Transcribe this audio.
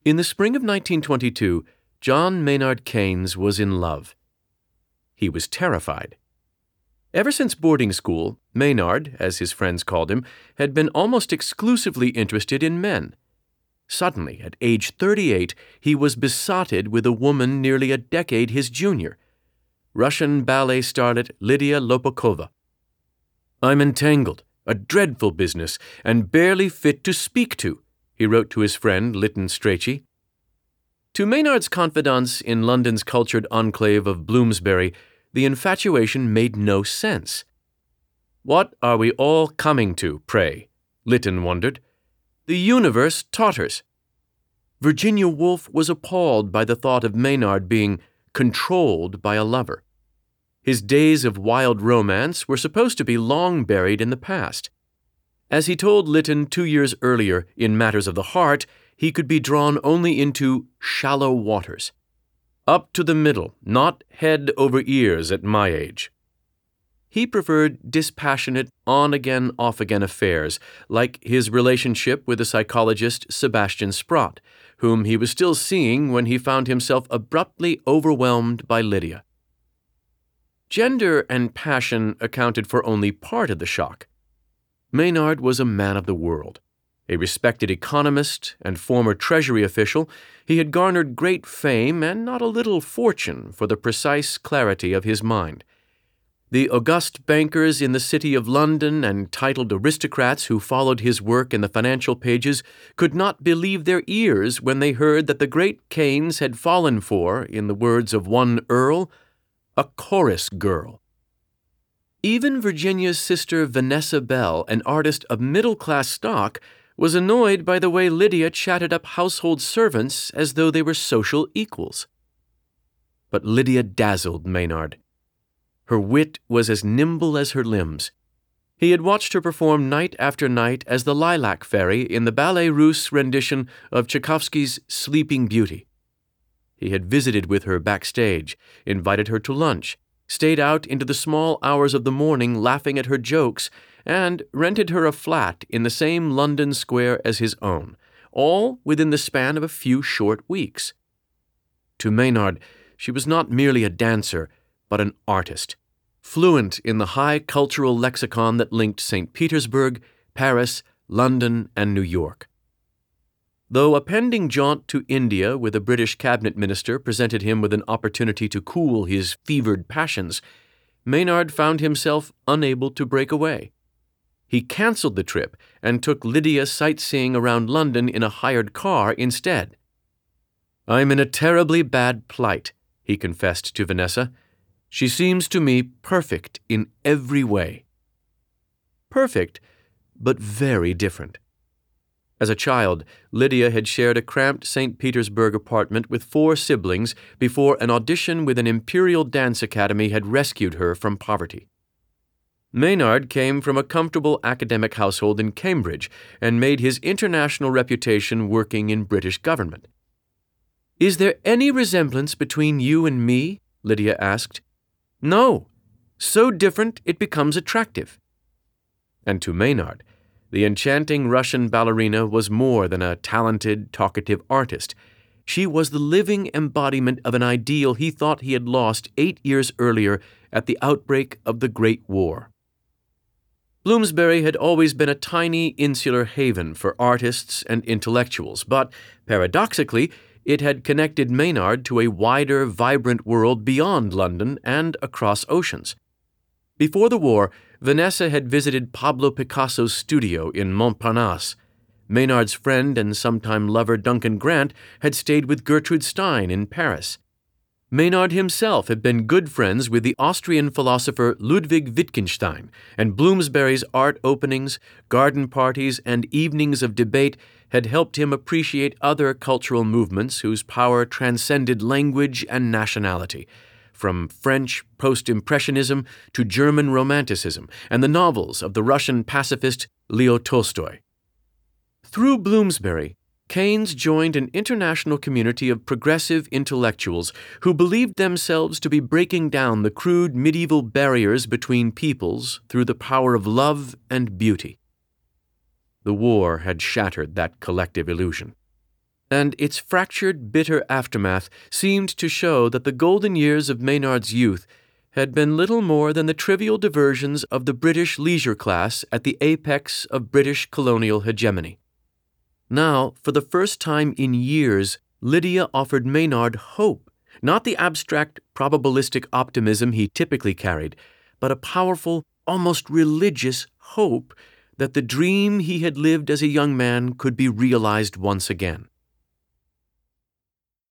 In the spring of 1922, John Maynard Keynes was in love. He was terrified. Ever since boarding school, Maynard, as his friends called him, had been almost exclusively interested in men. Suddenly, at age 38, he was besotted with a woman nearly a decade his junior, Russian ballet starlet Lydia Lopukova. "I'm entangled, a dreadful business, and barely fit to speak to," he wrote to his friend Lytton Strachey. To Maynard's confidants in London's cultured enclave of Bloomsbury, the infatuation made no sense. "What are we all coming to, pray?" Lytton wondered. "The universe totters." Virginia Woolf was appalled by the thought of Maynard being controlled by a lover. His days of wild romance were supposed to be long buried in the past. As he told Lytton 2 years earlier, in matters of the heart, he could be drawn only into shallow waters. Up to the middle, not head over ears at my age. He preferred dispassionate, on-again, off-again affairs, like his relationship with the psychologist Sebastian Sprott, whom he was still seeing when he found himself abruptly overwhelmed by Lydia. Gender and passion accounted for only part of the shock. Maynard was a man of the world. A respected economist and former Treasury official, he had garnered great fame and not a little fortune for the precise clarity of his mind. The august bankers in the city of London and titled aristocrats who followed his work in the financial pages could not believe their ears when they heard that the great Keynes had fallen for, in the words of one earl, a chorus girl. Even Virginia's sister Vanessa Bell, an artist of middle-class stock, was annoyed by the way Lydia chatted up household servants as though they were social equals. But Lydia dazzled Maynard. Her wit was as nimble as her limbs. He had watched her perform night after night as the Lilac Fairy in the Ballet Russe rendition of Tchaikovsky's Sleeping Beauty. He had visited with her backstage, invited her to lunch, stayed out into the small hours of the morning laughing at her jokes, and rented her a flat in the same London square as his own, all within the span of a few short weeks. To Maynard, she was not merely a dancer, but an artist, fluent in the high cultural lexicon that linked St. Petersburg, Paris, London, and New York. Though a pending jaunt to India with a British cabinet minister presented him with an opportunity to cool his fevered passions, Maynard found himself unable to break away. He canceled the trip and took Lydia sightseeing around London in a hired car instead. "I'm in a terribly bad plight," he confessed to Vanessa. "She seems to me perfect in every way." Perfect, but very different. As a child, Lydia had shared a cramped St. Petersburg apartment with 4 siblings before an audition with an Imperial Dance Academy had rescued her from poverty. Maynard came from a comfortable academic household in Cambridge and made his international reputation working in British government. "Is there any resemblance between you and me?" Lydia asked. "No. So different it becomes attractive." And to Maynard, the enchanting Russian ballerina was more than a talented, talkative artist. She was the living embodiment of an ideal he thought he had lost 8 years earlier at the outbreak of the Great War. Bloomsbury had always been a tiny, insular haven for artists and intellectuals, but, paradoxically, it had connected Maynard to a wider, vibrant world beyond London and across oceans. Before the war, Vanessa had visited Pablo Picasso's studio in Montparnasse. Maynard's friend and sometime lover Duncan Grant had stayed with Gertrude Stein in Paris. Maynard himself had been good friends with the Austrian philosopher Ludwig Wittgenstein, and Bloomsbury's art openings, garden parties, and evenings of debate had helped him appreciate other cultural movements whose power transcended language and nationality, from French post-impressionism to German Romanticism and the novels of the Russian pacifist Leo Tolstoy. Through Bloomsbury, Keynes joined an international community of progressive intellectuals who believed themselves to be breaking down the crude medieval barriers between peoples through the power of love and beauty. The war had shattered that collective illusion. and its fractured, bitter aftermath seemed to show that the golden years of Maynard's youth had been little more than the trivial diversions of the British leisure class at the apex of British colonial hegemony. Now, for the first time in years, Lydia offered Maynard hope, not the abstract, probabilistic optimism he typically carried, but a powerful, almost religious hope that the dream he had lived as a young man could be realized once again.